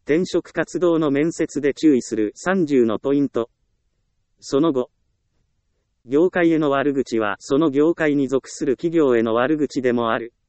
転職活動の面接で注意する30のポイント。その後、業界への悪口はその業界に属する企業への悪口でもある。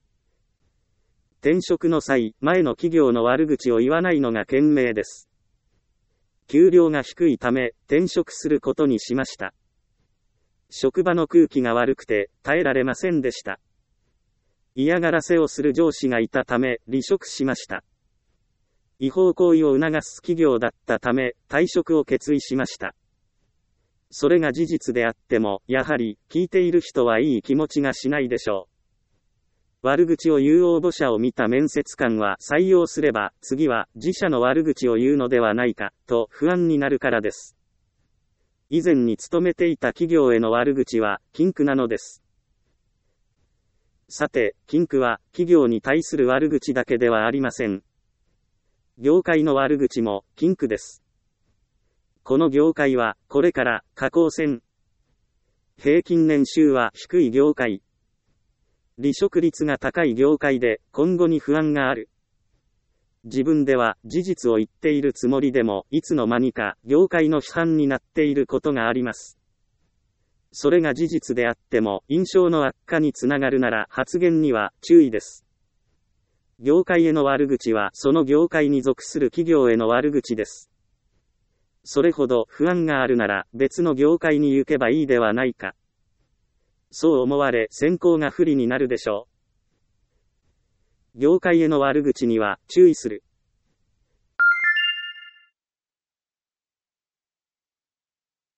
転職の際、前の企業の悪口を言わないのが賢明です。給料が低いため、転職することにしました。職場の空気が悪くて、耐えられませんでした。嫌がらせをする上司がいたため、離職しました。違法行為を促す企業だったため、退職を決意しました。それが事実であっても、やはり、聞いている人はいい気持ちがしないでしょう。悪口を言う応募者を見た面接官は採用すれば、次は自社の悪口を言うのではないか、と不安になるからです。以前に勤めていた企業への悪口は、禁句なのです。さて、禁句は、企業に対する悪口だけではありません。業界の悪口も、禁句です。この業界は、これから、下降線。平均年収は低い業界。離職率が高い業界で、今後に不安がある。自分では、事実を言っているつもりでも、いつの間にか、業界の批判になっていることがあります。それが事実であっても、印象の悪化につながるなら、発言には、注意です。業界への悪口は、その業界に属する企業への悪口です。それほど不安があるなら、別の業界に行けばいいではないか。そう思われ、選考が不利になるでしょう。業界への悪口には注意する。